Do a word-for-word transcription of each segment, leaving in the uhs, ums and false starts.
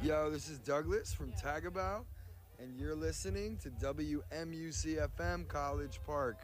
Yo, this is Douglas from Tagabout, and you're listening to W M U C F M College Park.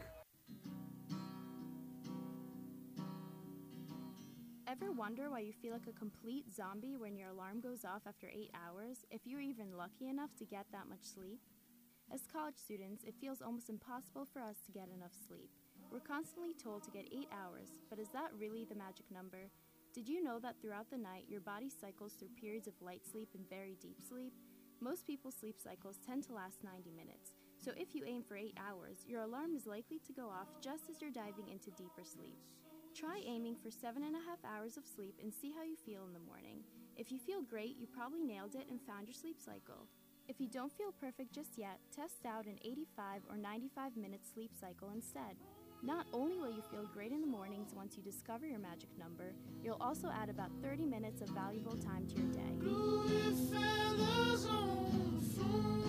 Ever wonder why you feel like a complete zombie when your alarm goes off after eight hours, if you're even lucky enough to get that much sleep? As college students, it feels almost impossible for us to get enough sleep. We're constantly told to get eight hours, but is that really the magic number? Did you know that throughout the night, your body cycles through periods of light sleep and very deep sleep? Most people's sleep cycles tend to last ninety minutes, so if you aim for eight hours, your alarm is likely to go off just as you're diving into deeper sleep. Try aiming for seven and a half hours of sleep and see how you feel in the morning. If you feel great, you probably nailed it and found your sleep cycle. If you don't feel perfect just yet, test out an eighty-five or ninety-five minute sleep cycle instead. Not only will you feel great in the mornings once you discover your magic number, you'll also add about thirty minutes of valuable time to your day. Blue feathers on the floor.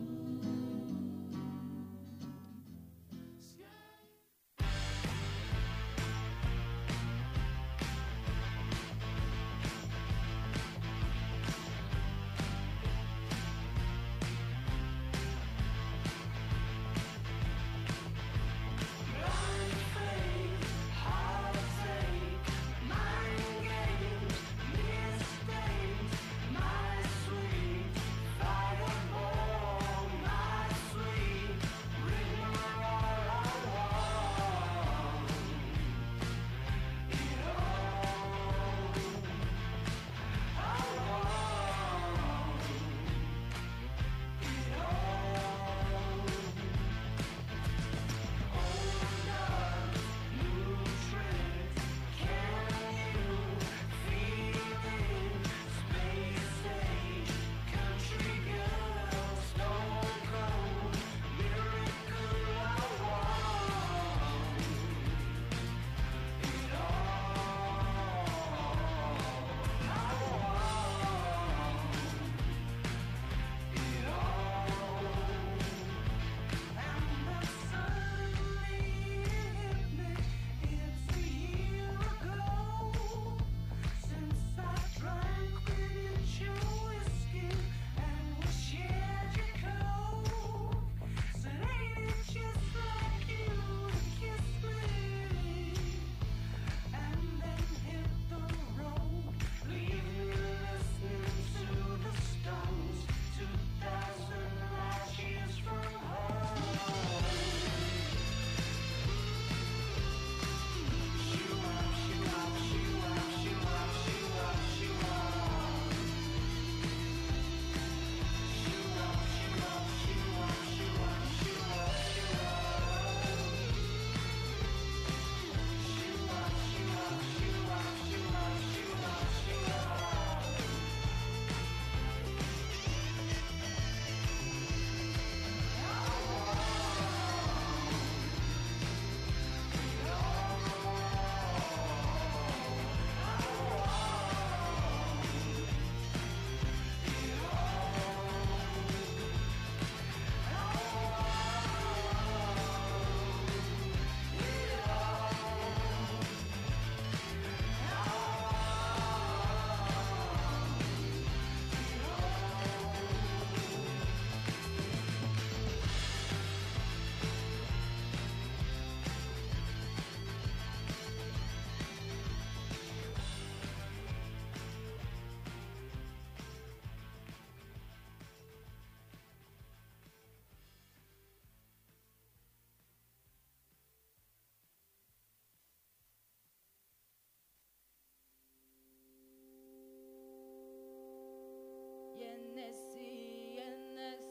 يا الناس يا الناس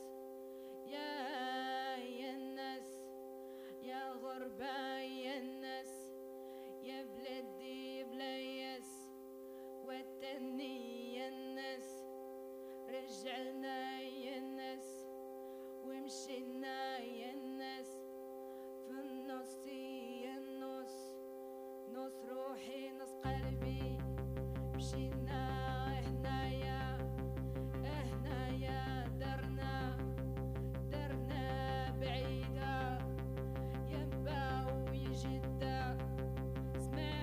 يا يا الناس يا غربة يا الناس يا بلادي بلاياس وطني يا الناس رجعنا يا الناس ومشينا يا الناس في النص يا النص نص روحي نص قلبي مشينا هنايا هنايا درنا درنا بعيدة ينبع ويجدة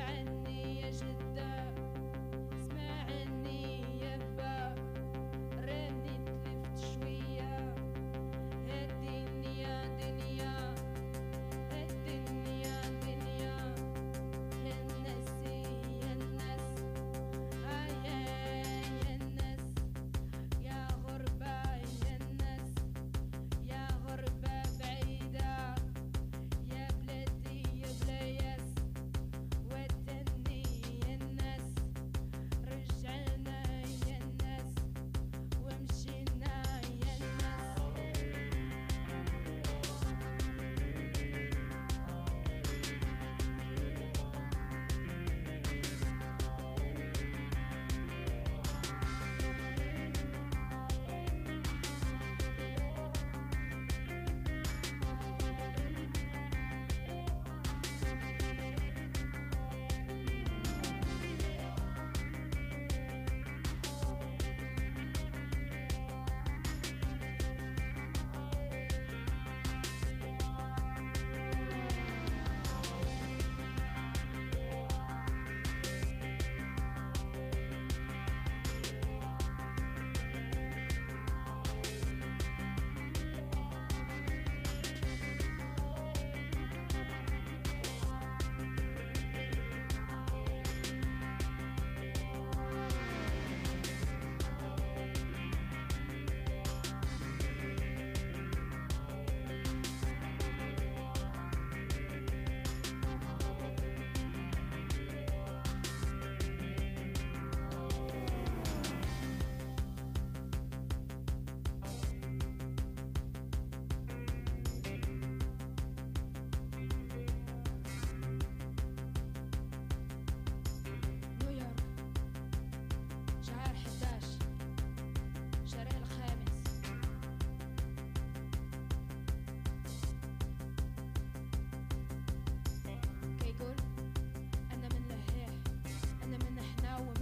اسمعني يا جدة اسمعني يبا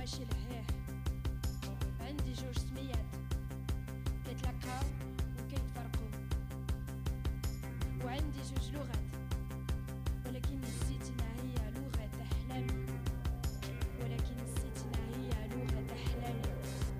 ماشي لهيه. عندي جوج سميات كيتلاقاو وكيتفرقوا، وعندي جوج لغات ولكن نسيتنا هي لغة أحلامي، ولكن نسيتنا هي لغة أحلامي.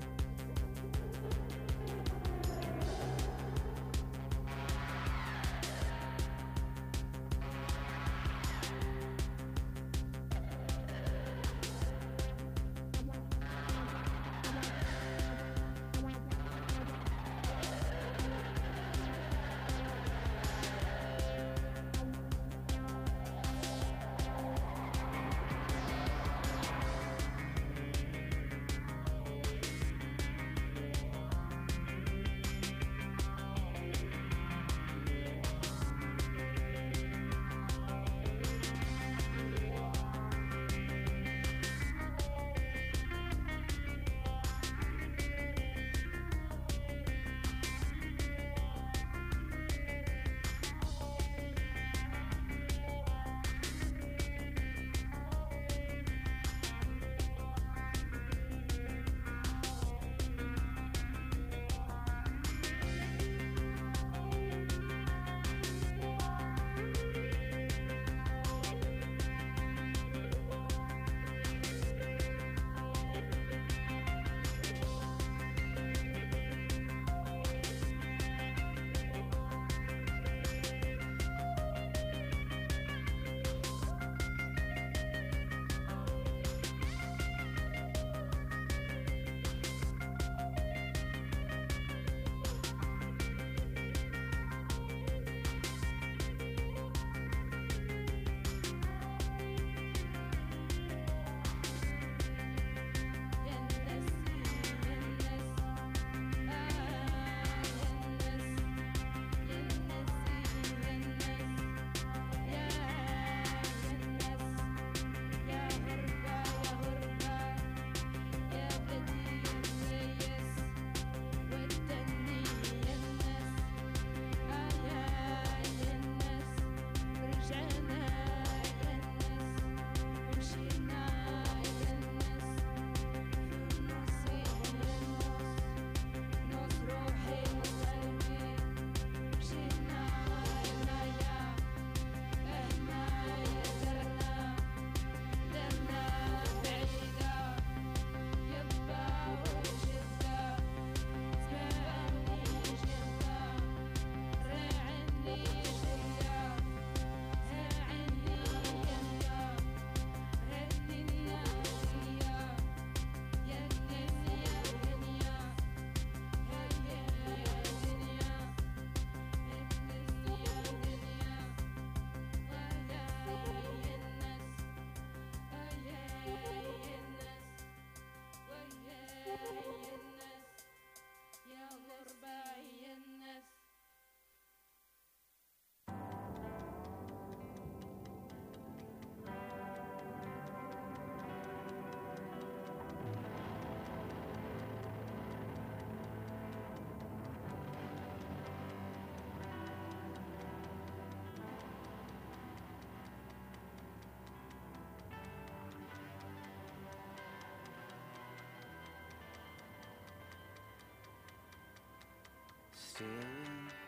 Staring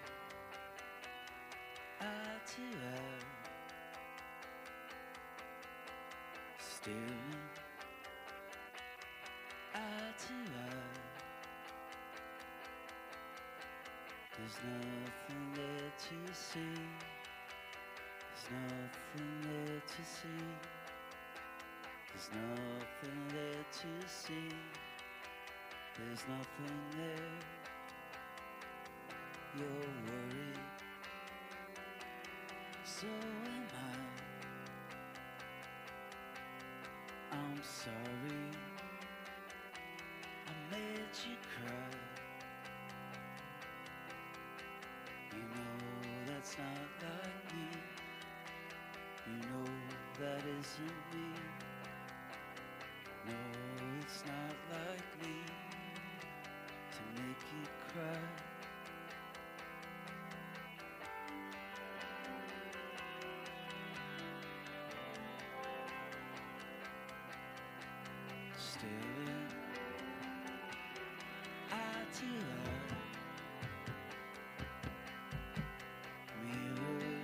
at you, staring at you. There's nothing there to see. There's nothing there to see. There's nothing there to see. There's nothing there. You're worried, so am I. I'm sorry I made you cry. You know that's not like me. You know that isn't me. No, it's not like me to make you cry. staring eye to eye, mirror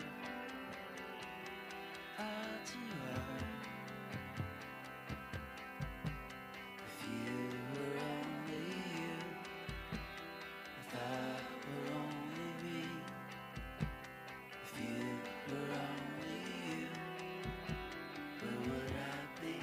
eye to eye. If you were only you, if I were only me, if you were only you, where would I be?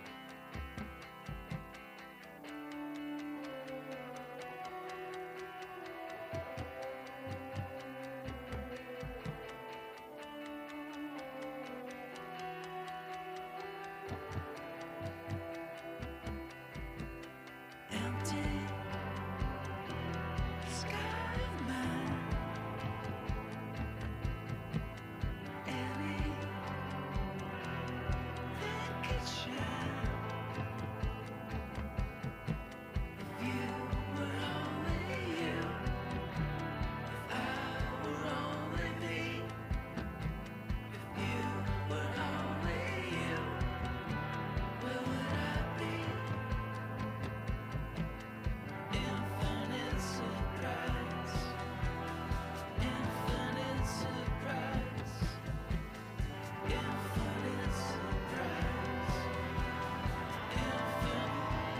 Empty sky of mine. Anything could shine if you were only you, if I were only me, if you were only you, where would I be? Infinite surprise, infinite surprise, infinite surprise, infinite.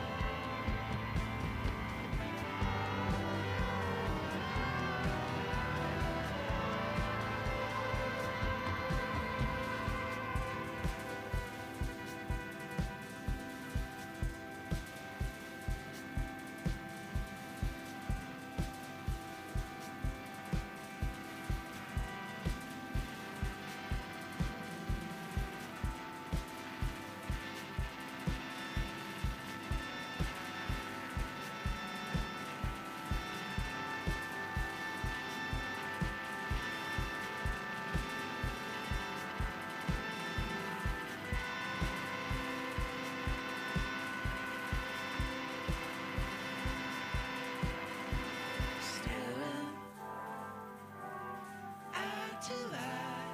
Staring eye to eye,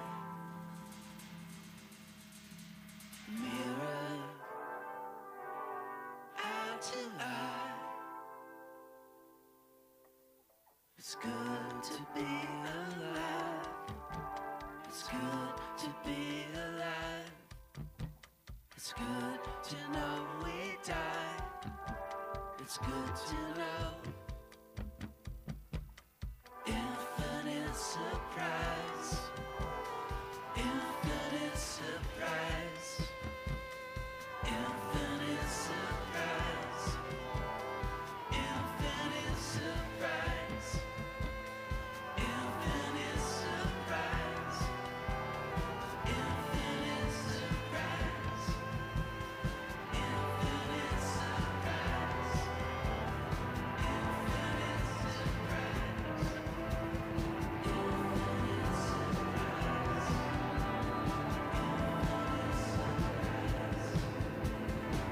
mirror eye to eye. It's good to be alive. It's good to be alive. It's good to know we die. It's good to know. Infinite surprise, infinite surprise, infinite surprise, infinite surprise, infinite surprise, infinite surprise, infinite surprise, infinite surprise.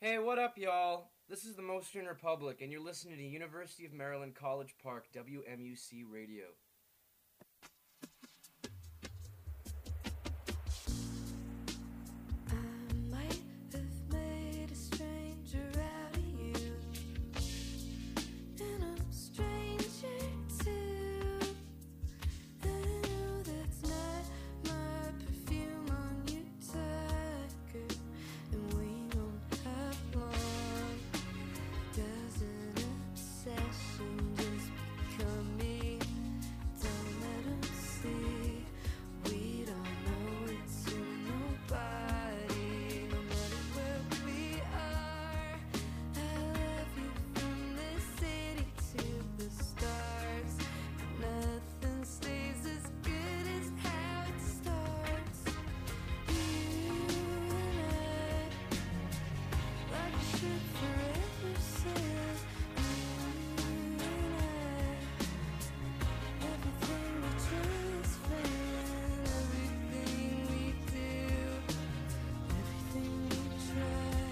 Hey, what up, y'all? This is the Mostern Republic, and you're listening to University of Maryland College Park, W M U C Radio. I might have made a stranger out of you, and I'm a stranger too. And I know that's not my perfume on you, tiger, and we don't have long. Does an obsession just become me? Don't let 'em see. We don't know it's you, nobody, no matter where we are. I love you from the city to the stars. Nothing stays as good as how it starts. You and I, like a ship forever sails. You and I, everything we try is failing. Everything we do, everything we try.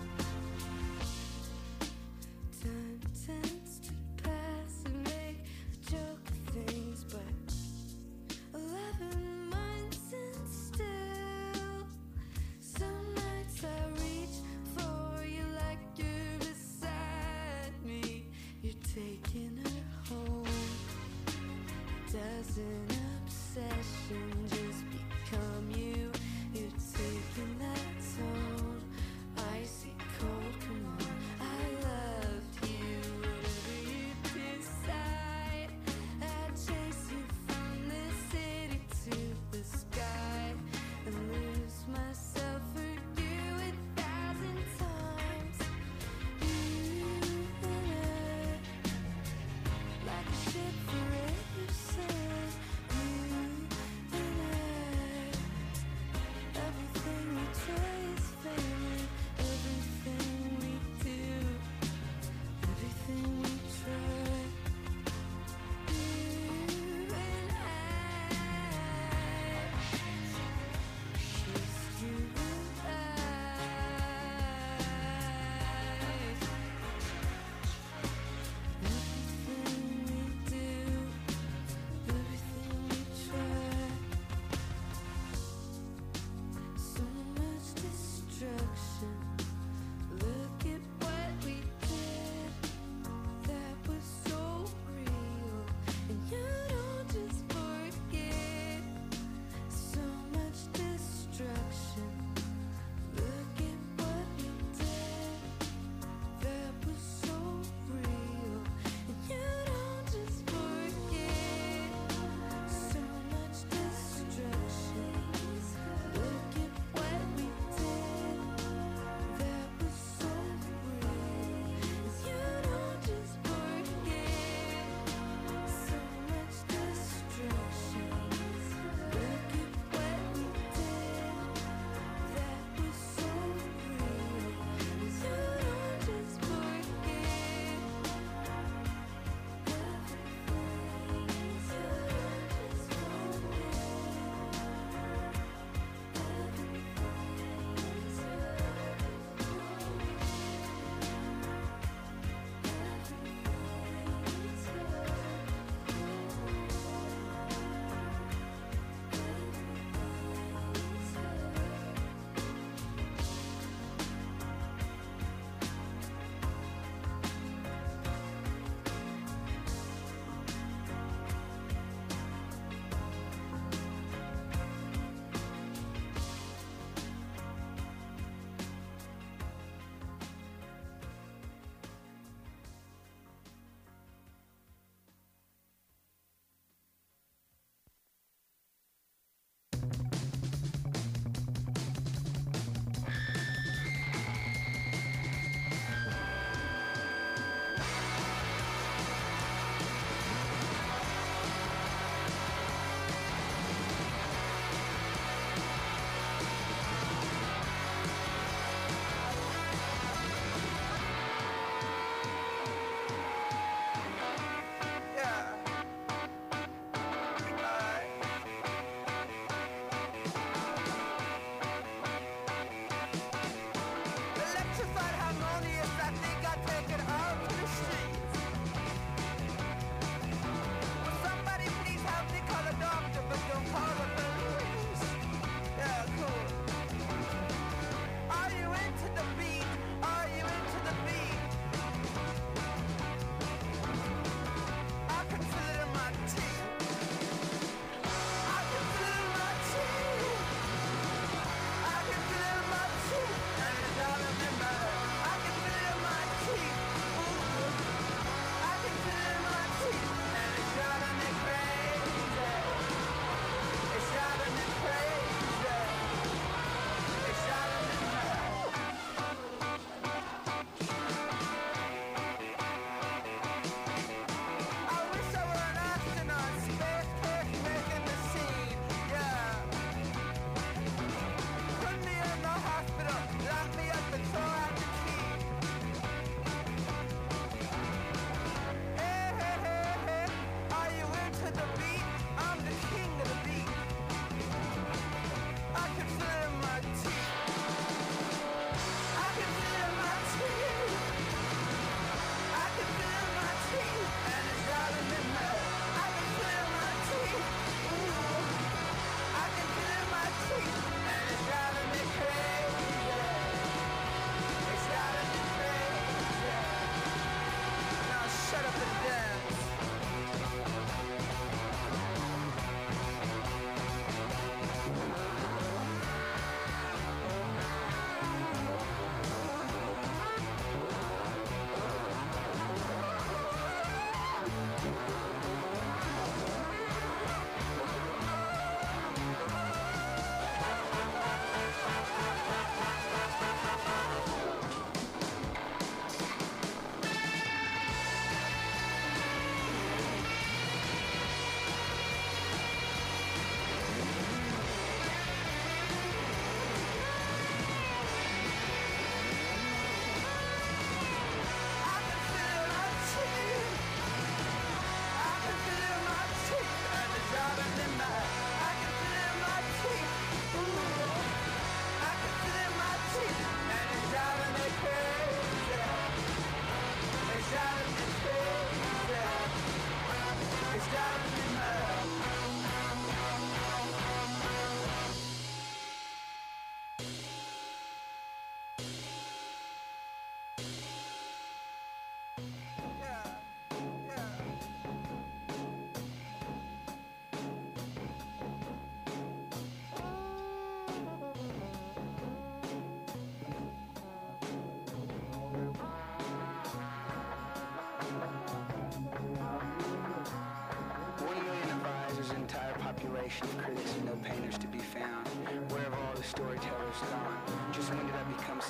Time tends to pass and make a joke of things, but eleven months and still, some nights I reach for you like you're beside me. You're taking her home. Does an obsession just become you? You're taking that tone. Icy cold, come on. I loved you. Whatever you decide, I'd chase you from the city to the sky and lose myself for you a thousand times. You and I, like a ship forever sails. You and I, everything we try is failing. Everything we do, everything we try. You and I, just you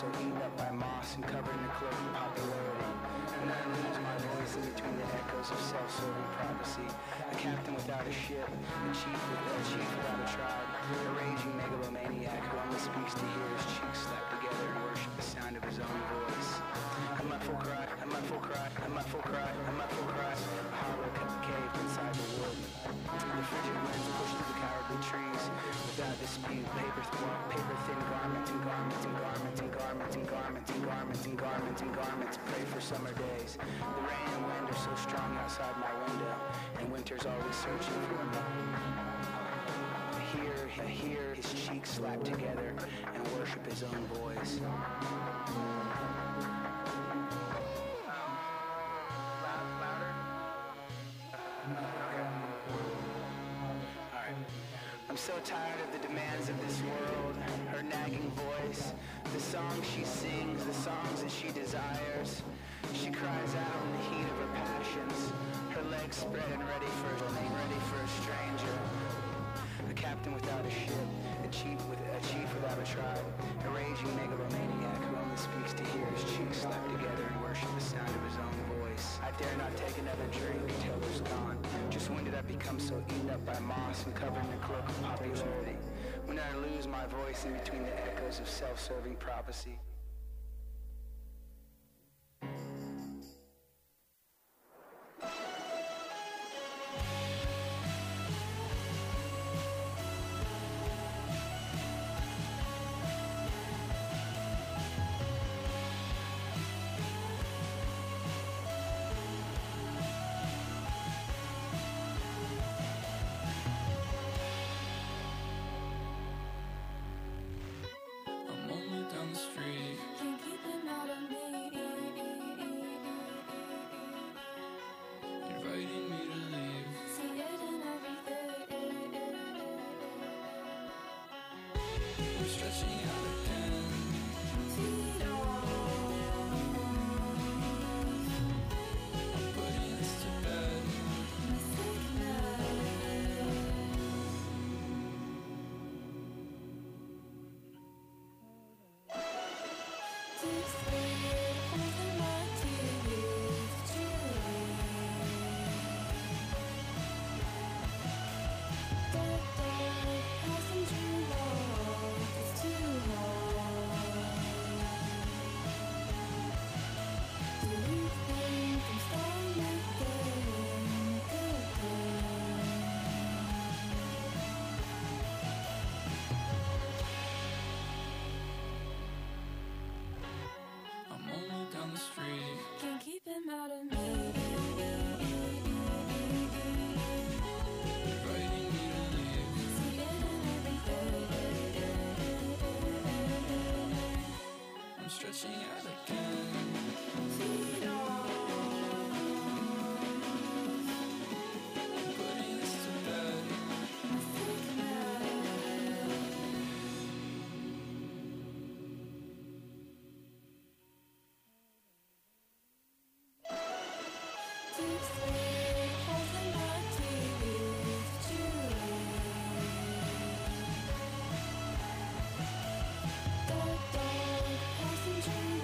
so eaten up by moss and covered in the cloak of popularity. And then I lose my voice in between the echoes of self-serving prophecy. A captain without a ship, a chief with a chief without a tribe, a raging megalomaniac who only speaks to hear his cheeks slap together and worship the sound of his own voice. I'm my full cry, I'm my full cry, I'm my full cry, I'm my full cry. A hollow kept caved inside the wood. The frigid winds pushed through the cowardly trees without dispute. Paper, th- paper thin garments and garments and garments and garments and garments and garments and garments and garments. Pray for summer days. The rain and wind are so strong outside my window, and winter's always searching for me. Hear, hear his cheeks slap together and worship his own voice. I'm so tired of the demands of this world, her nagging voice, the songs she sings, the songs that she desires. She cries out in the heat of her passions, her legs spread and ready for ready for a stranger. A captain without a ship, a chief with a chief without a tribe, a raging megalomaniac who only speaks to hear his cheeks slap together and worship the sound of his own voice. I dare not take another drink until there's gone. Just when did I become so eaten up by moss and covered in the cloak of popularity? When did I lose my voice in between the echoes of self-serving prophecy? Passenger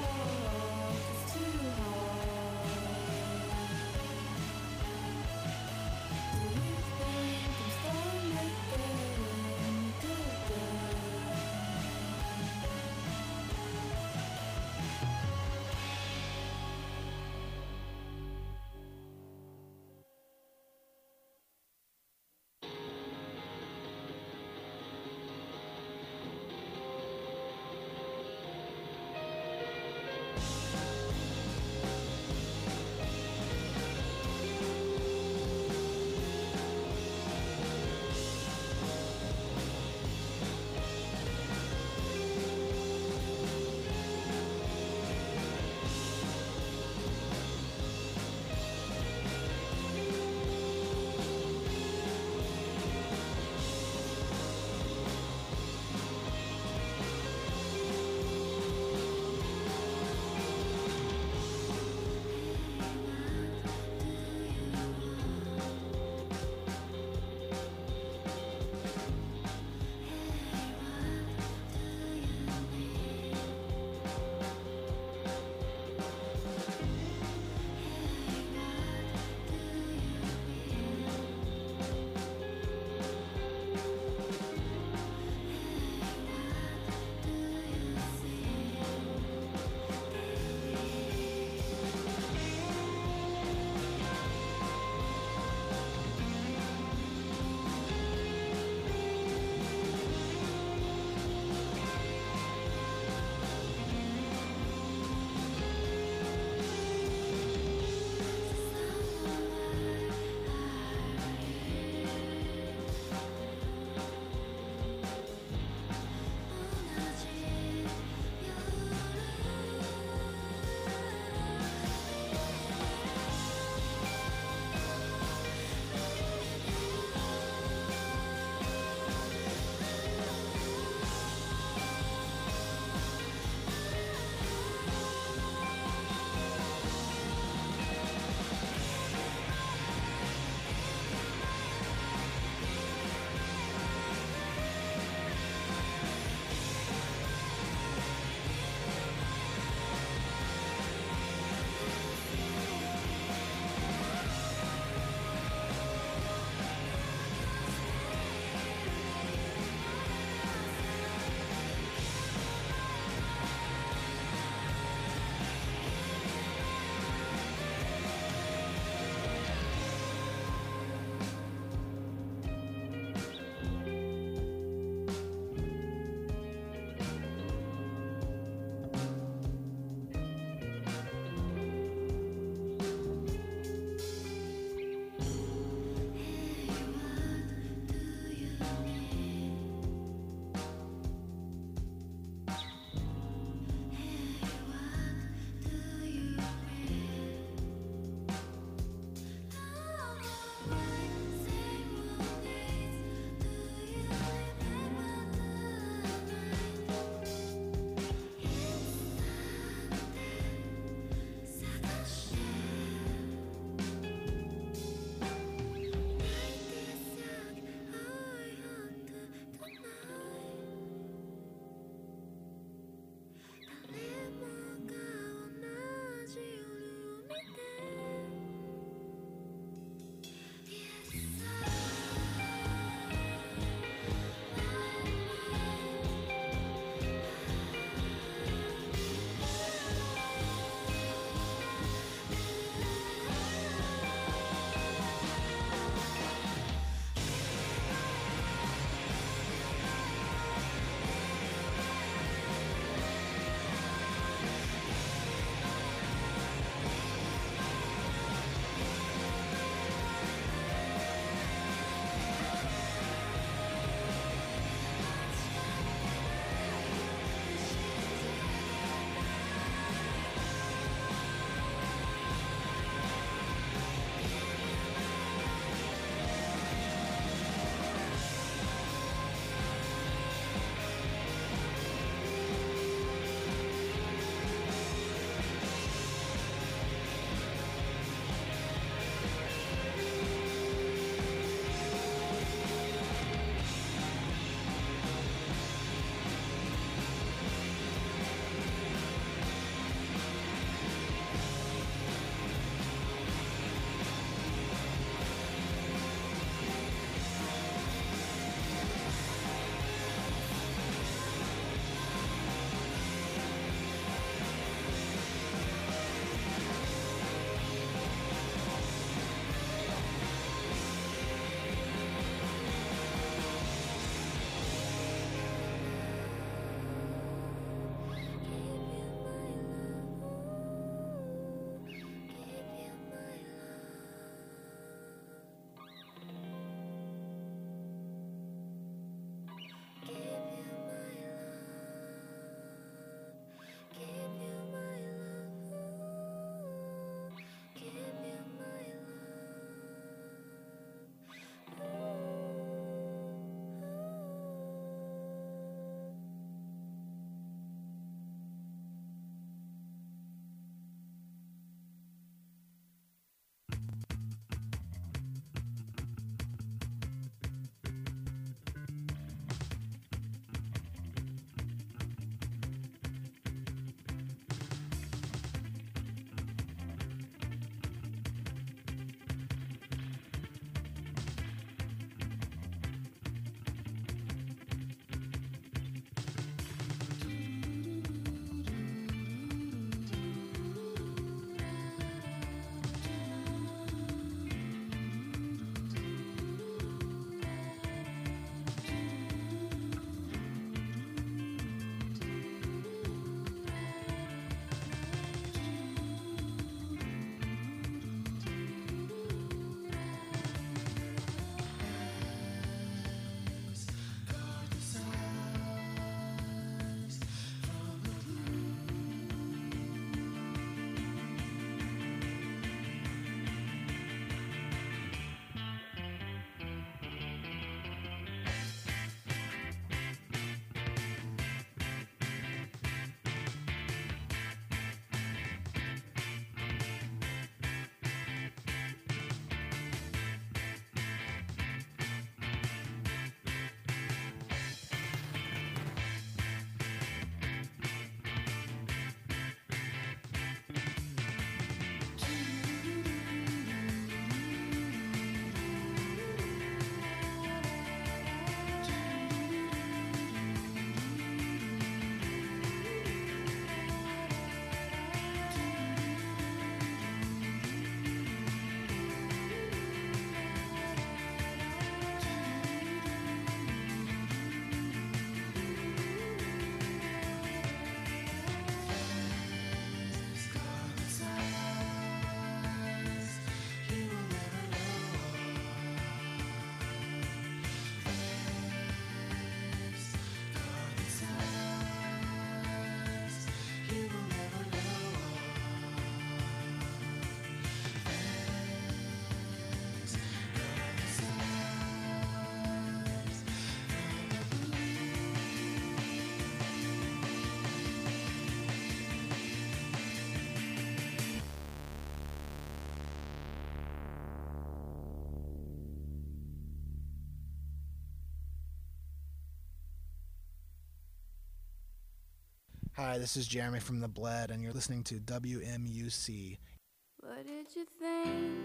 Hi, this is Jeremy from The Bled, and you're listening to W M U C. What did you think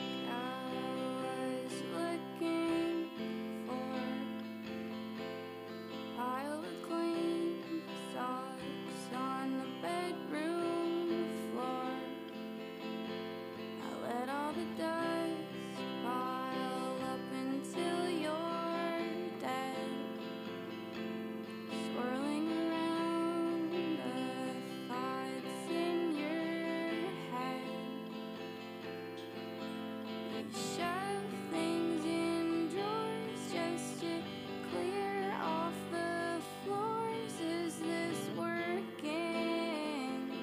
I was looking for? Pile of clean socks on the bedroom floor. I let all the dust pile up until you're dead, swirling around the thoughts in your head. You shove things in drawers just to clear off the floors. Is this working?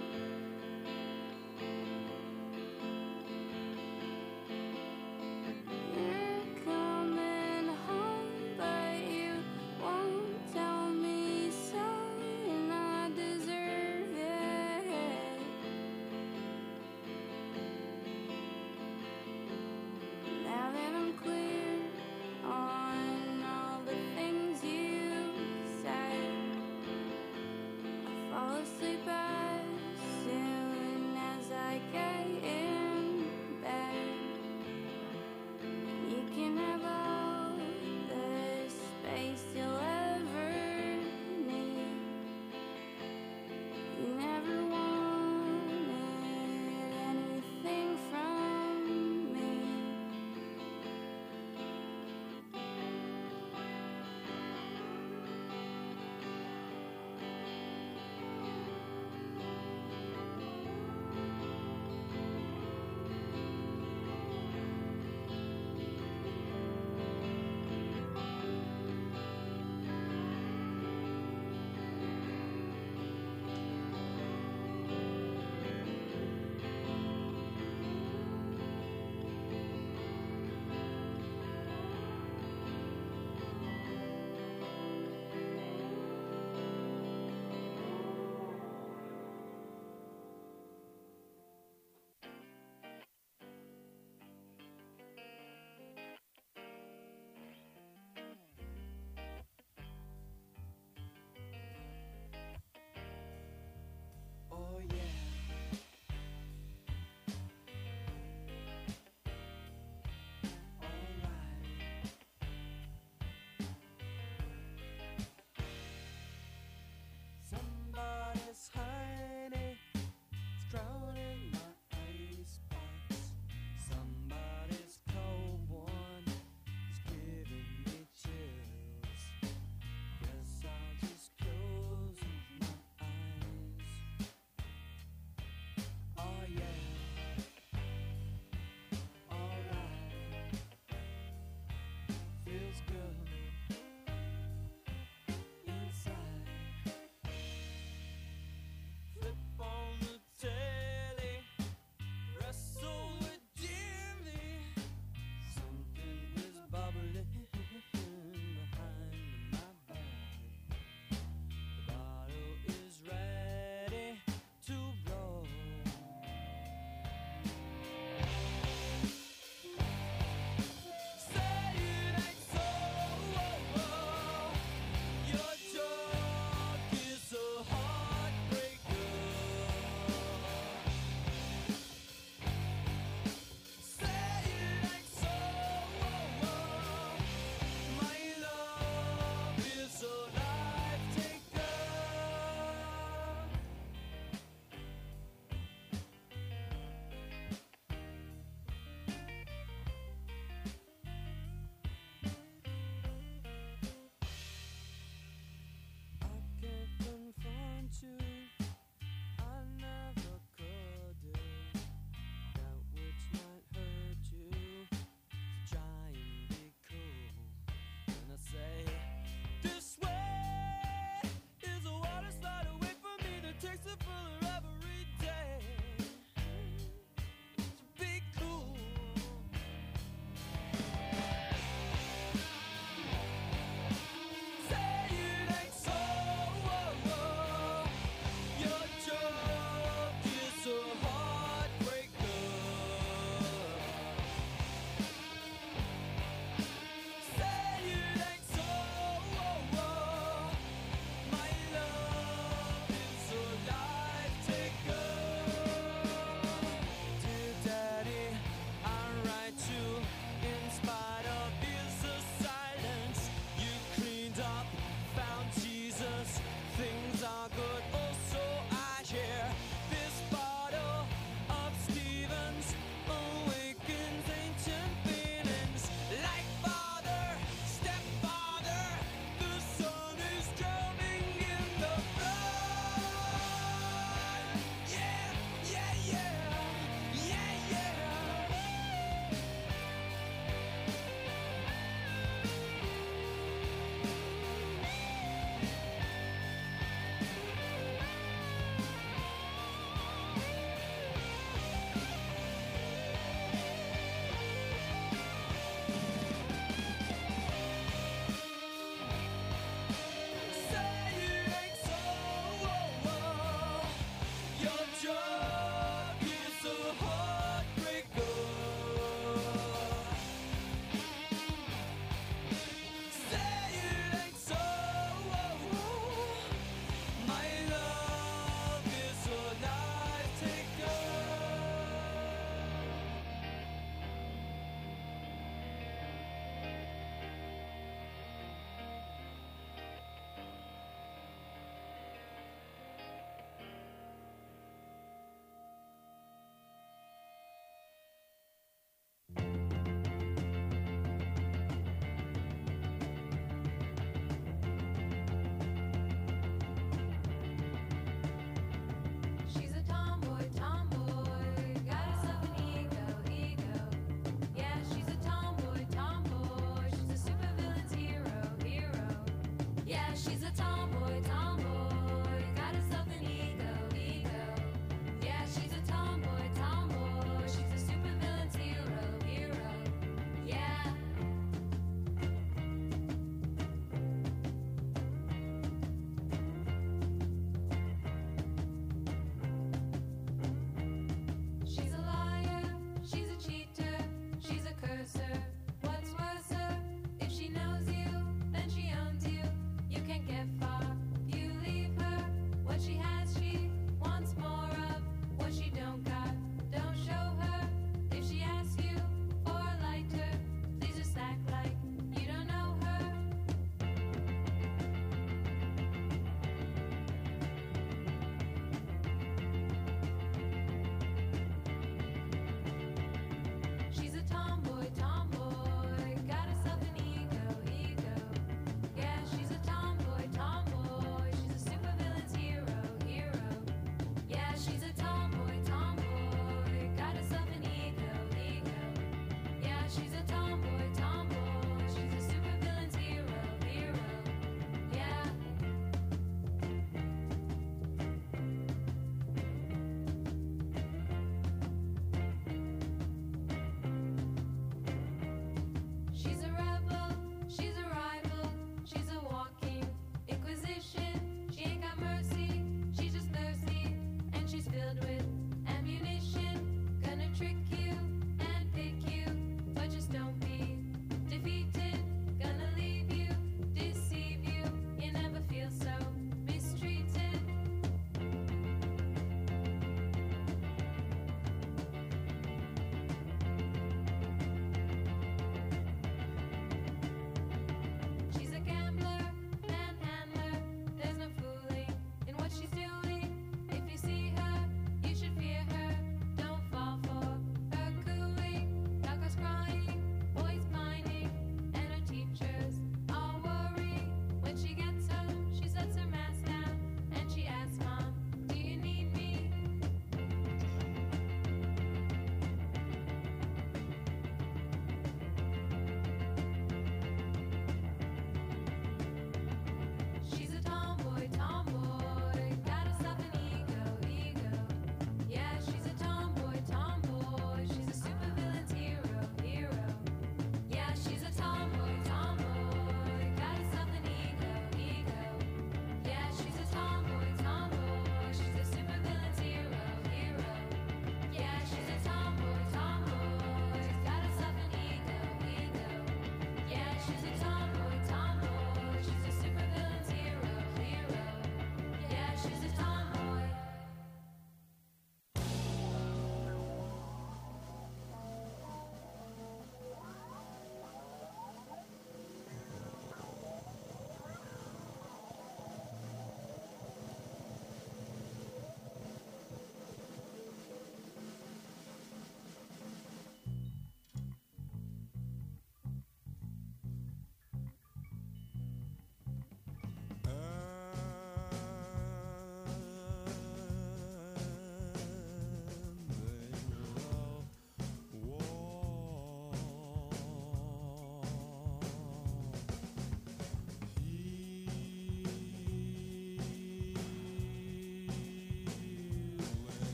You're coming home, but you won't tell me so, and I deserve it. Now that I'm clear on all the things you said, I fall asleep as soon as I get in